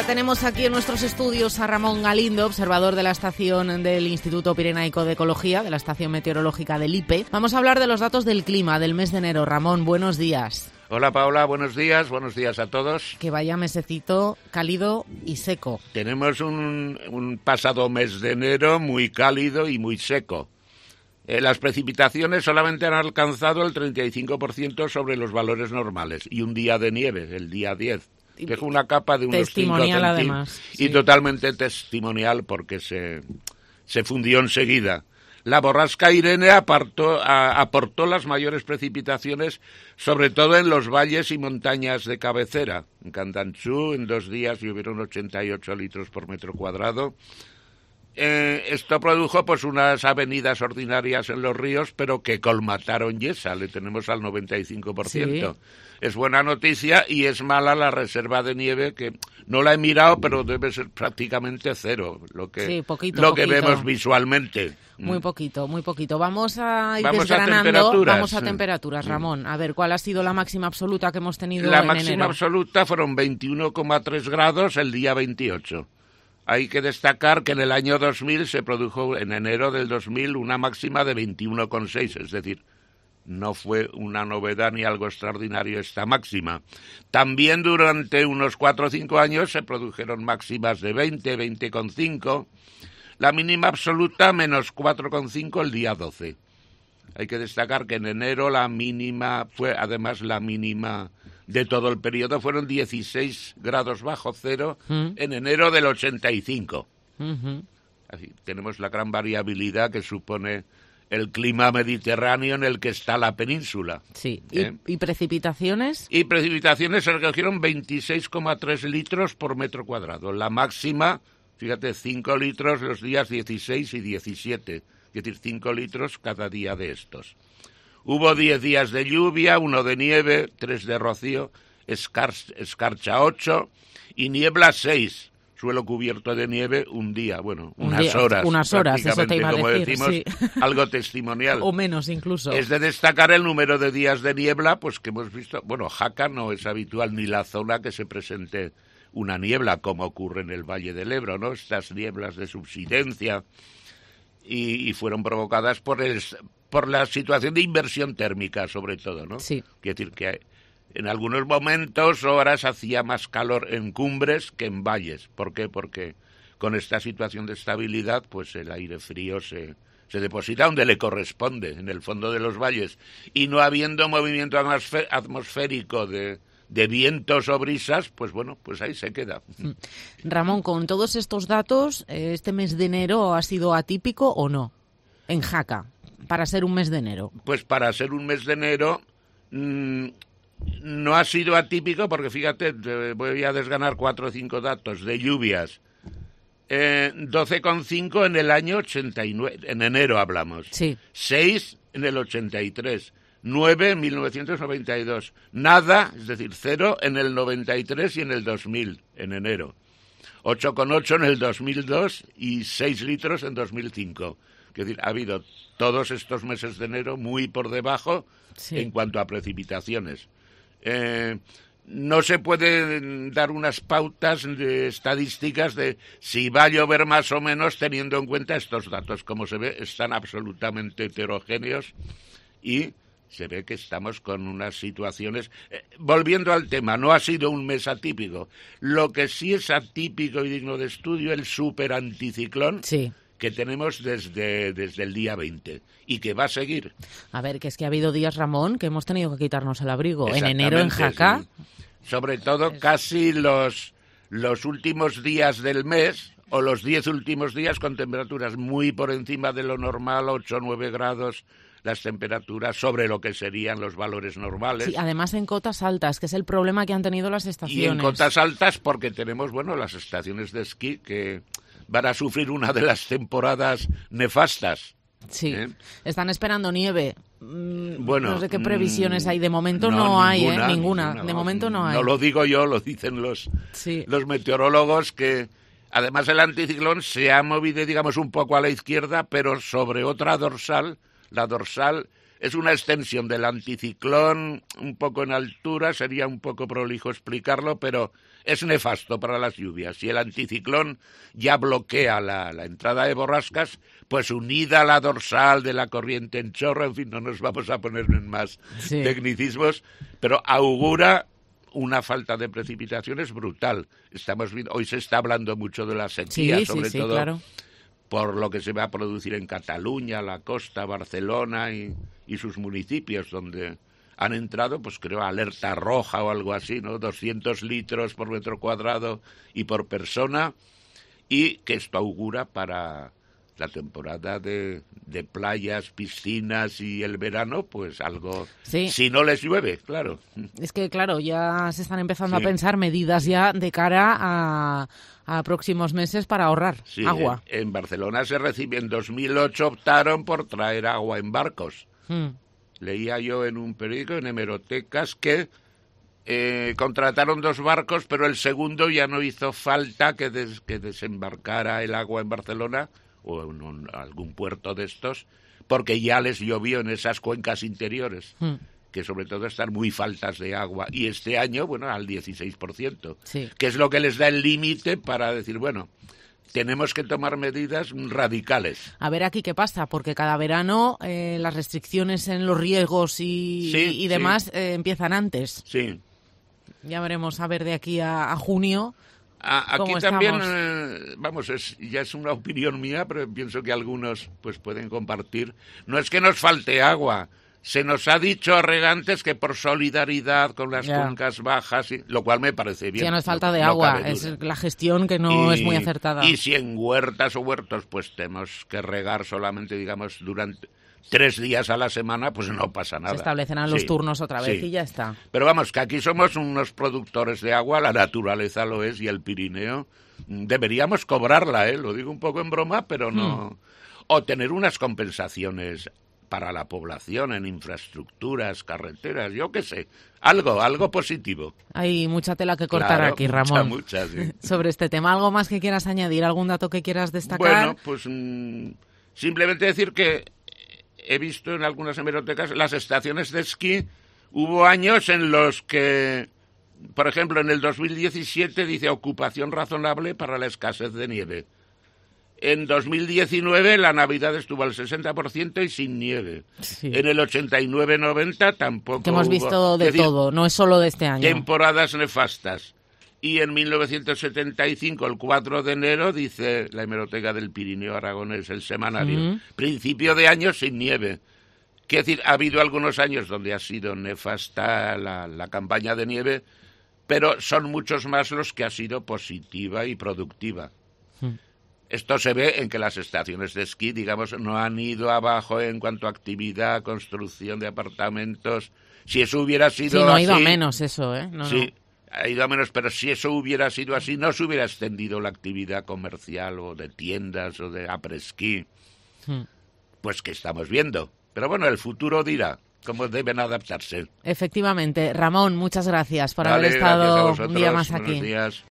Ya tenemos aquí en nuestros estudios a Ramón Galindo, observador de la estación del Instituto Pirenaico de Ecología, de la estación meteorológica del IPE. Vamos a hablar de los datos del clima del mes de enero. Ramón, buenos días. Hola Paula, buenos días a todos. Que vaya mesecito cálido y seco. Tenemos un pasado mes de enero muy cálido y muy seco. Las precipitaciones solamente han alcanzado el 35% sobre los valores normales y un día de nieve, el día 10. Que es una capa de unos 5 centímetros además, sí. Y totalmente testimonial porque se fundió enseguida. La borrasca Irene aportó las mayores precipitaciones, sobre todo en los valles y montañas de cabecera. En Candanchú, en 2 días llovieron 88 litros por metro cuadrado. Esto produjo pues unas avenidas ordinarias en los ríos, pero que colmataron Yesa, le tenemos al 95%. Sí. Es buena noticia y es mala la reserva de nieve, que no la he mirado, pero debe ser prácticamente cero, lo que vemos visualmente. Muy poquito. Vamos a ir desgranando. Vamos a temperaturas, Ramón. A ver, ¿cuál ha sido la máxima absoluta que hemos tenido en enero? La máxima absoluta fueron 21,3 grados el día 28. Hay que destacar que en el año 2000 se produjo, en enero del 2000, una máxima de 21,6, es decir, no fue una novedad ni algo extraordinario esta máxima. También durante unos 4 o 5 años se produjeron máximas de 20, 20,5, la mínima absoluta menos 4,5 el día 12. Hay que destacar que en enero la mínima fue, además, la mínima de todo el periodo, fueron 16 grados bajo cero en enero del 85. Así, tenemos la gran variabilidad que supone el clima mediterráneo en el que está la península. Sí. ¿Y precipitaciones? Y precipitaciones se recogieron 26,3 litros por metro cuadrado. La máxima, fíjate, 5 litros los días 16 y 17. Es decir, 5 litros cada día de estos. Hubo 10 días de lluvia, 1 de nieve, 3 de rocío, escarcha 8 y niebla 6. Suelo cubierto de nieve un día, bueno, unas horas, eso te iba a decir, como decimos, sí. Algo testimonial. O menos incluso. Es de destacar el número de días de niebla, pues que hemos visto, bueno, Jaca no es habitual ni la zona que se presente una niebla, como ocurre en el Valle del Ebro, ¿no? Estas nieblas de subsidencia y fueron provocadas por la situación de inversión térmica, sobre todo, ¿no? Sí. Quiere decir que en algunos momentos, horas, hacía más calor en cumbres que en valles. ¿Por qué? Porque con esta situación de estabilidad, pues el aire frío se deposita donde le corresponde, en el fondo de los valles. Y no habiendo movimiento atmosférico de vientos o brisas, pues bueno, pues ahí se queda. Ramón, con todos estos datos, ¿este mes de enero ha sido atípico o no? En Jaca, para ser un mes de enero. Pues para ser un mes de enero no ha sido atípico porque, fíjate, voy a desganar 4 o 5 datos de lluvias. 12,5 en el año 89, en enero hablamos. Sí. 6 en el 83. 9 en 1992. Nada, es decir, 0 en el 93 y en el 2000, en enero. 8,8 en el 2002 y 6 litros en 2005. Es decir, ha habido todos estos meses de enero muy por debajo en cuanto a precipitaciones. No se pueden dar unas pautas de estadísticas de si va a llover más o menos teniendo en cuenta estos datos. Como se ve, están absolutamente heterogéneos y se ve que estamos con unas situaciones... volviendo al tema, no ha sido un mes atípico. Lo que sí es atípico y digno de estudio, el superanticiclón... Sí. Que tenemos desde el día 20 y que va a seguir. A ver, que es que ha habido días, Ramón, que hemos tenido que quitarnos el abrigo. En enero en Jaca. Sí. Sobre todo casi los últimos días del mes o los 10 últimos días con temperaturas muy por encima de lo normal, 8 o 9 grados las temperaturas sobre lo que serían los valores normales. Sí, además en cotas altas, que es el problema que han tenido las estaciones. Y en cotas altas porque tenemos, bueno, las estaciones de esquí que van a sufrir una de las temporadas nefastas. Sí, están esperando nieve. Bueno, no sé qué previsiones hay. De momento no hay, ninguna. De momento no hay. No lo digo yo, lo dicen los meteorólogos, que además el anticiclón se ha movido, digamos, un poco a la izquierda, pero sobre otra dorsal, la dorsal es una extensión del anticiclón un poco en altura, sería un poco prolijo explicarlo, pero es nefasto para las lluvias. Si el anticiclón ya bloquea la entrada de borrascas, pues unida a la dorsal de la corriente en chorro, en fin, no nos vamos a poner en más tecnicismos, pero augura una falta de precipitaciones brutal. Estamos viendo, hoy se está hablando mucho de la sequía, sobre todo claro, por lo que se va a producir en Cataluña, la costa, Barcelona y sus municipios, donde han entrado, pues creo, alerta roja o algo así, ¿no? 200 litros por metro cuadrado y por persona, y que esto augura para la temporada de playas, piscinas y el verano, pues algo, si no les llueve, claro. Es que, claro, ya se están empezando a pensar medidas ya de cara a próximos meses para ahorrar agua. En Barcelona en 2008 optaron por traer agua en barcos. Leía yo en un periódico, en hemerotecas, que contrataron 2 barcos, pero el segundo ya no hizo falta que desembarcara el agua en Barcelona o en algún puerto de estos, porque ya les llovió en esas cuencas interiores, que sobre todo están muy faltas de agua. Y este año, bueno, al 16%, que es lo que les da el límite para decir, bueno, tenemos que tomar medidas radicales. A ver aquí qué pasa, porque cada verano las restricciones en los riegos y demás empiezan antes. Sí. Ya veremos, a ver, de aquí a junio. Aquí también, ya es una opinión mía, pero pienso que algunos pues pueden compartir. No es que nos falte agua. Se nos ha dicho a regantes que por solidaridad con las cuencas bajas, lo cual me parece bien. Ya no es falta de agua, es la gestión que no es muy acertada. Y si en huertas o huertos pues tenemos que regar solamente, digamos, durante 3 días a la semana, pues no pasa nada. Se establecerán los turnos otra vez y ya está. Pero vamos, que aquí somos unos productores de agua, la naturaleza lo es, y el Pirineo deberíamos cobrarla, lo digo un poco en broma, pero no. O tener unas compensaciones para la población en infraestructuras, carreteras, yo qué sé, algo positivo. Hay mucha tela que cortar aquí, Ramón. Mucha, sí. Sobre este tema, ¿algo más que quieras añadir? ¿Algún dato que quieras destacar? Bueno, pues simplemente decir que he visto en algunas hemerotecas las estaciones de esquí. Hubo años en los que, por ejemplo, en el 2017 dice ocupación razonable para la escasez de nieve. En 2019 la Navidad estuvo al 60% y sin nieve. En el 89-90 tampoco. Que hemos visto de todo, no es solo de este año. Temporadas nefastas. Y en 1975, el 4 de enero, dice la hemeroteca del Pirineo Aragonés, el semanario, principio de año sin nieve. Quiere decir, ha habido algunos años donde ha sido nefasta la campaña de nieve, pero son muchos más los que ha sido positiva y productiva. Esto se ve en que las estaciones de esquí, digamos, no han ido abajo en cuanto a actividad, construcción de apartamentos. Si eso hubiera sido así... no ha ido a menos eso, ¿eh? Ha ido a menos, pero si eso hubiera sido así, no se hubiera extendido la actividad comercial o de tiendas o de après-ski. Pues que estamos viendo. Pero bueno, el futuro dirá cómo deben adaptarse. Efectivamente. Ramón, muchas gracias por haber estado un día más aquí. Buenos días.